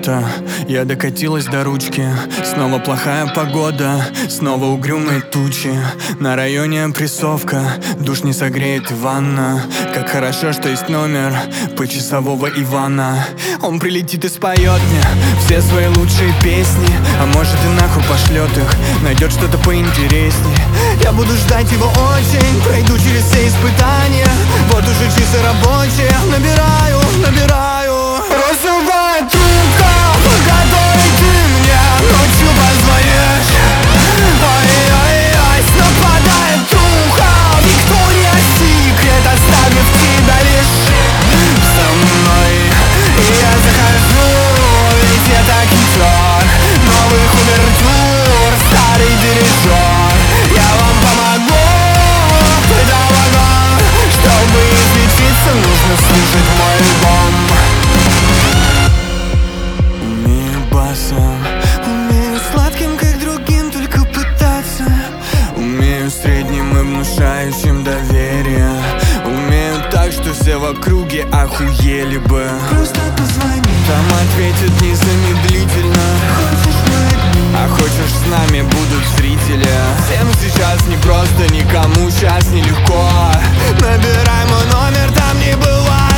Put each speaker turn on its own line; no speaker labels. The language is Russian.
лето, я докатилась до ручки. Снова плохая погода, снова угрюмые тучи. На районе прессовка, душ не согреет и ванна. Как хорошо, что есть номер почасового Ивана. Он прилетит и споет мне все свои лучшие песни. А может и нахуй пошлет их, найдет что-то поинтересней. Я буду ждать его очень, пройду через все испытания. Вот уже часы рабочие, набираю Розовая трубка, по которой ты мне ночью позвонишь. Ой-ой-ой, нападает ухо, Виктория Секрет, оставив тебя лишь со мной. И я захожу, ведь я так хитер. Новых увертюр, старый дирижер. Я вам помогу, предлагаю. Чтобы излечиться, нужно слушать мой альбом. Умею сладким, как другим, только пытаться. Умею средним и внушающим доверие. Умею так, что все в округе охуели бы. Просто позвони, там ответят незамедлительно. Хочешь мы, а хочешь с нами будут зрители. Всем сейчас не просто, никому сейчас нелегко. Набирай мой номер, там не бывает.